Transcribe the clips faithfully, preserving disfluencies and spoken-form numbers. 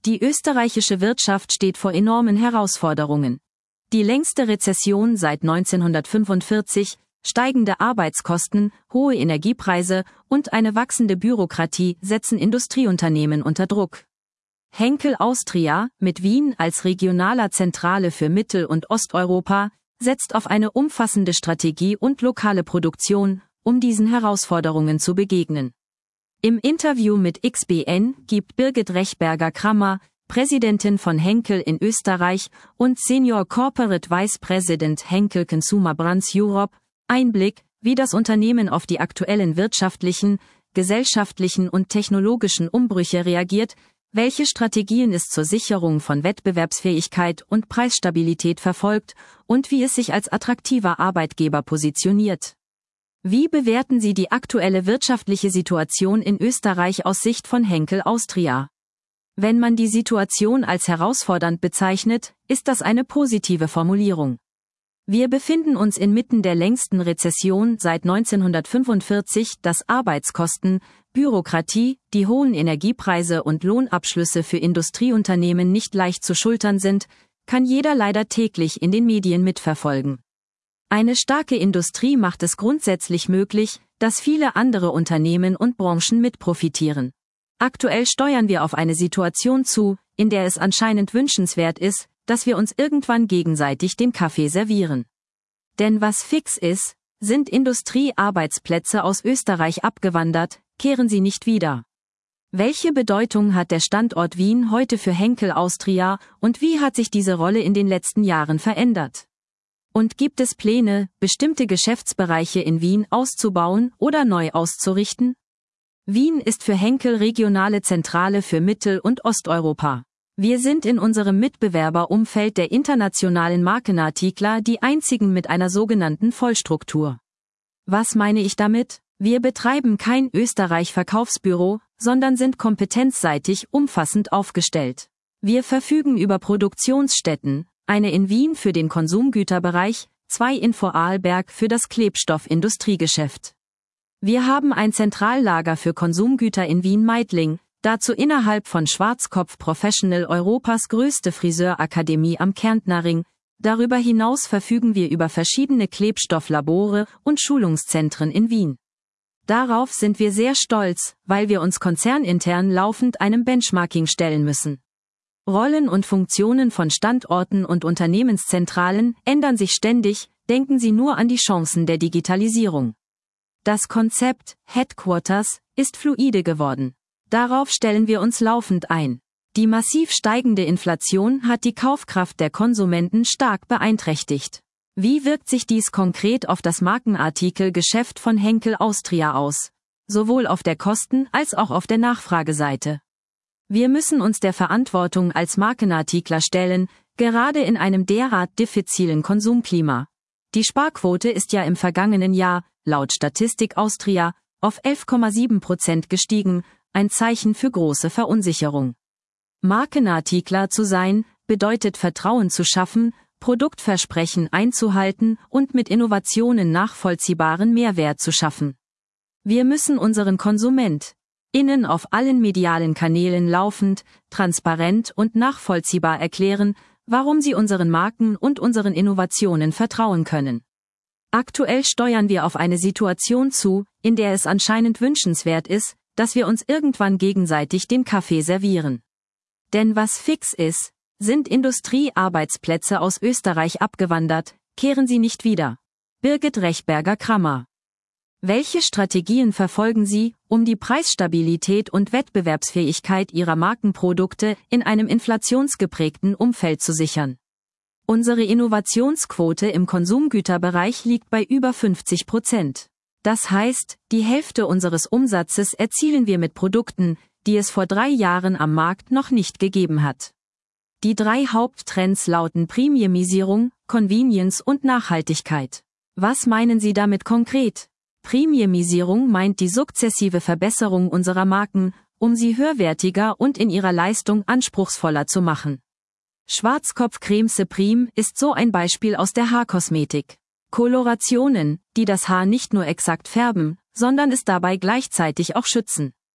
Die österreichische Wirtschaft steht vor enormen Herausforderungen. Die längste Rezession seit neunzehnhundertfünfundvierzig, steigende Arbeitskosten, hohe Energiepreise und eine wachsende Bürokratie setzen Industrieunternehmen unter Druck. Henkel Austria, mit Wien als regionaler Zentrale für Mittel- und Osteuropa, setzt auf eine umfassende Strategie und lokale Produktion, um diesen Herausforderungen zu begegnen. Im Interview mit X B N gibt Birgit Rechberger-Krammer, Präsidentin von Henkel in Österreich und Senior Corporate Vice President Henkel Consumer Brands Europe, Einblick, wie das Unternehmen auf die aktuellen wirtschaftlichen, gesellschaftlichen und technologischen Umbrüche reagiert, welche Strategien es zur Sicherung von Wettbewerbsfähigkeit und Preisstabilität verfolgt und wie es sich als attraktiver Arbeitgeber positioniert. Wie bewerten Sie die aktuelle wirtschaftliche Situation in Österreich aus Sicht von Henkel Austria? Wenn man die Situation als herausfordernd bezeichnet, ist das eine positive Formulierung. Wir befinden uns inmitten der längsten Rezession seit neunzehnhundertfünfundvierzig, dass Arbeitskosten, Bürokratie, die hohen Energiepreise und Lohnabschlüsse für Industrieunternehmen nicht leicht zu schultern sind, kann jeder leider täglich in den Medien mitverfolgen. Eine starke Industrie macht es grundsätzlich möglich, dass viele andere Unternehmen und Branchen mitprofitieren. Aktuell steuern wir auf eine Situation zu, in der es anscheinend wünschenswert ist, dass wir uns irgendwann gegenseitig den Kaffee servieren. Denn was fix ist, sind Industriearbeitsplätze aus Österreich abgewandert, kehren sie nicht wieder. Welche Bedeutung hat der Standort Wien heute für Henkel Austria und wie hat sich diese Rolle in den letzten Jahren verändert? Und gibt es Pläne, bestimmte Geschäftsbereiche in Wien auszubauen oder neu auszurichten? Wien ist für Henkel regionale Zentrale für Mittel- und Osteuropa. Wir sind in unserem Mitbewerberumfeld der internationalen Markenartikler die einzigen mit einer sogenannten Vollstruktur. Was meine ich damit? Wir betreiben kein Österreich-Verkaufsbüro, sondern sind kompetenzseitig umfassend aufgestellt. Wir verfügen über Produktionsstätten, eine in Wien für den Konsumgüterbereich, zwei in Vorarlberg für das Klebstoffindustriegeschäft. Wir haben ein Zentrallager für Konsumgüter in Wien-Meidling, dazu innerhalb von Schwarzkopf Professional Europas größte Friseurakademie am Kärntnerring. Darüber hinaus verfügen wir über verschiedene Klebstofflabore und Schulungszentren in Wien. Darauf sind wir sehr stolz, weil wir uns konzernintern laufend einem Benchmarking stellen müssen. Rollen und Funktionen von Standorten und Unternehmenszentralen ändern sich ständig, denken Sie nur an die Chancen der Digitalisierung. Das Konzept Headquarters ist fluide geworden. Darauf stellen wir uns laufend ein. Die massiv steigende Inflation hat die Kaufkraft der Konsumenten stark beeinträchtigt. Wie wirkt sich dies konkret auf das Markenartikelgeschäft von Henkel Austria aus? Sowohl auf der Kosten- als auch auf der Nachfrageseite. Wir müssen uns der Verantwortung als Markenartikler stellen, gerade in einem derart diffizilen Konsumklima. Die Sparquote ist ja im vergangenen Jahr, laut Statistik Austria, auf elf Komma sieben Prozent gestiegen, ein Zeichen für große Verunsicherung. Markenartikler zu sein, bedeutet Vertrauen zu schaffen, Produktversprechen einzuhalten und mit Innovationen nachvollziehbaren Mehrwert zu schaffen. Wir müssen unseren KonsumentInnen auf allen medialen Kanälen laufend, transparent und nachvollziehbar erklären, warum sie unseren Marken und unseren Innovationen vertrauen können. Aktuell steuern wir auf eine Situation zu, in der es anscheinend wünschenswert ist, dass wir uns irgendwann gegenseitig den Kaffee servieren. Denn was fix ist, sind Industriearbeitsplätze aus Österreich abgewandert, kehren sie nicht wieder. Birgit Rechberger-Krammer. Welche Strategien verfolgen Sie, um die Preisstabilität und Wettbewerbsfähigkeit Ihrer Markenprodukte in einem inflationsgeprägten Umfeld zu sichern? Unsere Innovationsquote im Konsumgüterbereich liegt bei über fünfzig Prozent. Das heißt, die Hälfte unseres Umsatzes erzielen wir mit Produkten, die es vor drei Jahren am Markt noch nicht gegeben hat. Die drei Haupttrends lauten Premiumisierung, Convenience und Nachhaltigkeit. Was meinen Sie damit konkret? Premiumisierung meint die sukzessive Verbesserung unserer Marken, um sie höherwertiger und in ihrer Leistung anspruchsvoller zu machen. Schwarzkopf Creme Supreme ist so ein Beispiel aus der Haarkosmetik. Kolorationen, die das Haar nicht nur exakt färben, sondern es dabei gleichzeitig auch schützen.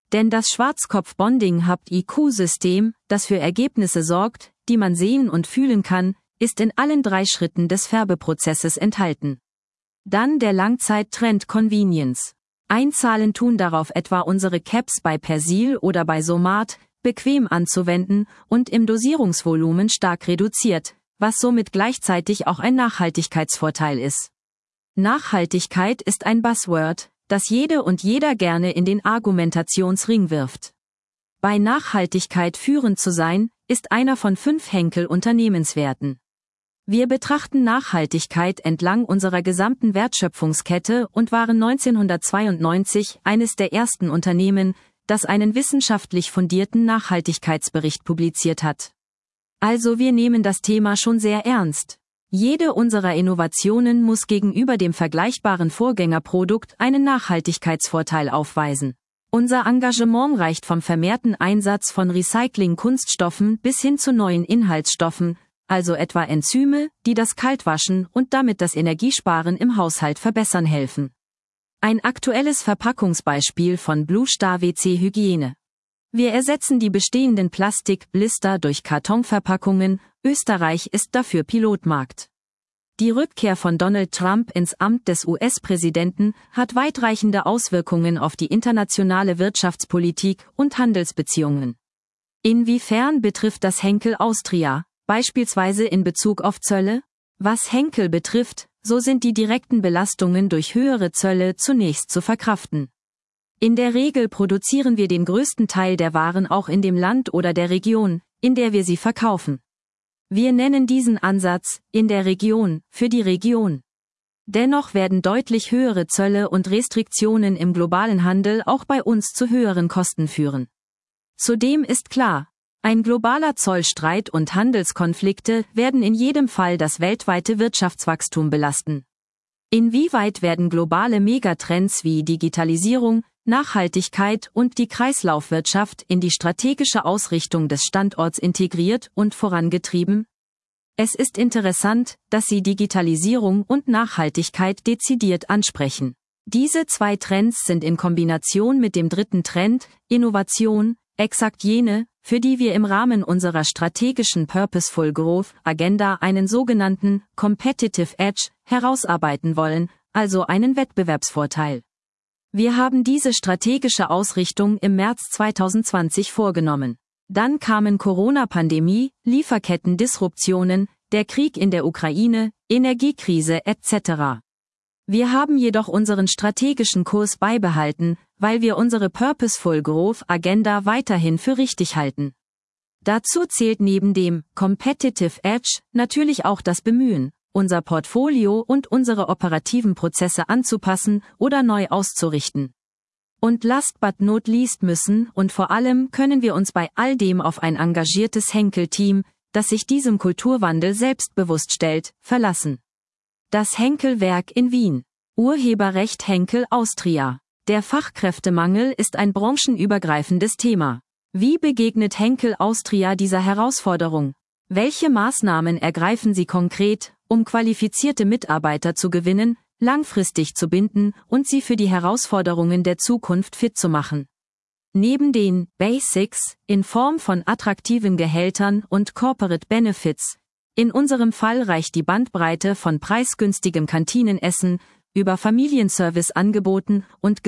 Denn das Schwarzkopf-Bonding-Hub-I Q-System, das für Ergebnisse sorgt, die man sehen und fühlen kann, ist in allen drei Schritten des Färbeprozesses enthalten. Dann der Langzeit-Trend Convenience. Einzahlen tun darauf etwa unsere Caps bei Persil oder bei Somat, bequem anzuwenden und im Dosierungsvolumen stark reduziert, was somit gleichzeitig auch ein Nachhaltigkeitsvorteil ist. Nachhaltigkeit ist ein Buzzword, das jede und jeder gerne in den Argumentationsring wirft. Bei Nachhaltigkeit führend zu sein, ist einer von fünf Henkel-Unternehmenswerten. Wir betrachten Nachhaltigkeit entlang unserer gesamten Wertschöpfungskette und waren neunzehnhundertzweiundneunzig eines der ersten Unternehmen, das einen wissenschaftlich fundierten Nachhaltigkeitsbericht publiziert hat. Also wir nehmen das Thema schon sehr ernst. Jede unserer Innovationen muss gegenüber dem vergleichbaren Vorgängerprodukt einen Nachhaltigkeitsvorteil aufweisen. Unser Engagement reicht vom vermehrten Einsatz von Recycling-Kunststoffen bis hin zu neuen Inhaltsstoffen, also etwa Enzyme, die das Kaltwaschen und damit das Energiesparen im Haushalt verbessern helfen. Ein aktuelles Verpackungsbeispiel von Blue Star W C Hygiene. Wir ersetzen die bestehenden Plastikblister durch Kartonverpackungen, Österreich ist dafür Pilotmarkt. Die Rückkehr von Donald Trump ins Amt des U S-Präsidenten hat weitreichende Auswirkungen auf die internationale Wirtschaftspolitik und Handelsbeziehungen. Inwiefern betrifft das Henkel Austria, beispielsweise in Bezug auf Zölle? Was Henkel betrifft, so sind die direkten Belastungen durch höhere Zölle zunächst zu verkraften. In der Regel produzieren wir den größten Teil der Waren auch in dem Land oder der Region, in der wir sie verkaufen. Wir nennen diesen Ansatz, in der Region, für die Region. Dennoch werden deutlich höhere Zölle und Restriktionen im globalen Handel auch bei uns zu höheren Kosten führen. Zudem ist klar, ein globaler Zollstreit und Handelskonflikte werden in jedem Fall das weltweite Wirtschaftswachstum belasten. Inwieweit werden globale Megatrends wie Digitalisierung, Nachhaltigkeit und die Kreislaufwirtschaft in die strategische Ausrichtung des Standorts integriert und vorangetrieben? Es ist interessant, dass Sie Digitalisierung und Nachhaltigkeit dezidiert ansprechen. Diese zwei Trends sind in Kombination mit dem dritten Trend, Innovation, exakt jene, für die wir im Rahmen unserer strategischen Purposeful Growth Agenda einen sogenannten Competitive Edge herausarbeiten wollen, also einen Wettbewerbsvorteil. Wir haben diese strategische Ausrichtung im März zweitausendzwanzig vorgenommen. Dann kamen Corona-Pandemie, Lieferketten-Disruptionen, der Krieg in der Ukraine, Energiekrise et cetera. Wir haben jedoch unseren strategischen Kurs beibehalten, weil wir unsere Purposeful Growth Agenda weiterhin für richtig halten. Dazu zählt neben dem Competitive Edge natürlich auch das Bemühen, unser Portfolio und unsere operativen Prozesse anzupassen oder neu auszurichten. Und last but not least müssen und vor allem können wir uns bei all dem auf ein engagiertes Henkel-Team, das sich diesem Kulturwandel selbstbewusst stellt, verlassen. Das Henkel-Werk in Wien. Urheberrecht Henkel Austria. Der Fachkräftemangel ist ein branchenübergreifendes Thema. Wie begegnet Henkel Austria dieser Herausforderung? Welche Maßnahmen ergreifen Sie konkret, um qualifizierte Mitarbeiter zu gewinnen, langfristig zu binden und sie für die Herausforderungen der Zukunft fit zu machen? Neben den Basics in Form von attraktiven Gehältern und Corporate Benefits, in unserem Fall reicht die Bandbreite von preisgünstigem Kantinenessen über Familienservice-Angeboten und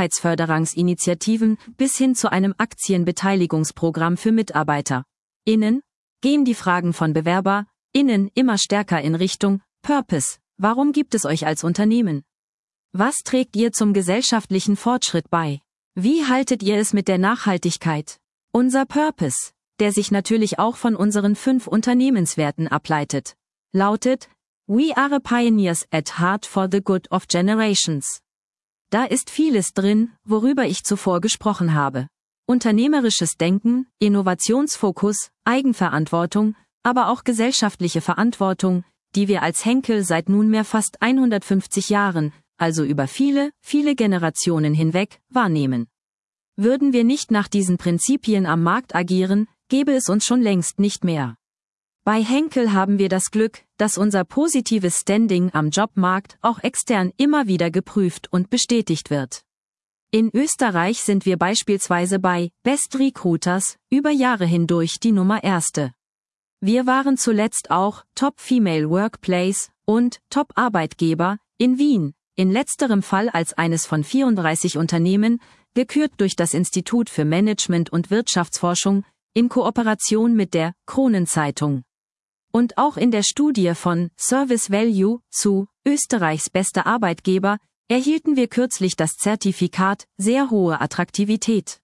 Gesundheitsförderungsinitiativen bis hin zu einem Aktienbeteiligungsprogramm für MitarbeiterInnen, gehen die Fragen von BewerberInnen immer stärker in Richtung Purpose. Warum gibt es euch als Unternehmen? Was trägt ihr zum gesellschaftlichen Fortschritt bei? Wie haltet ihr es mit der Nachhaltigkeit? Unser Purpose, der sich natürlich auch von unseren fünf Unternehmenswerten ableitet, lautet We are pioneers at heart for the good of generations. Da ist vieles drin, worüber ich zuvor gesprochen habe. Unternehmerisches Denken, Innovationsfokus, Eigenverantwortung, aber auch gesellschaftliche Verantwortung, die wir als Henkel seit nunmehr fast hundertfünfzig Jahren, also über viele, viele Generationen hinweg, wahrnehmen. Würden wir nicht nach diesen Prinzipien am Markt agieren, gäbe es uns schon längst nicht mehr. Bei Henkel haben wir das Glück, dass unser positives Standing am Jobmarkt auch extern immer wieder geprüft und bestätigt wird. In Österreich sind wir beispielsweise bei Best Recruiters über Jahre hindurch die Nummer erste. Wir waren zuletzt auch Top Female Workplace und Top Arbeitgeber in Wien, in letzterem Fall als eines von vierunddreißig Unternehmen, gekürt durch das Institut für Management und Wirtschaftsforschung, in Kooperation mit der Kronenzeitung. Und auch in der Studie von Service Value zu Österreichs bester Arbeitgeber erhielten wir kürzlich das Zertifikat sehr hohe Attraktivität.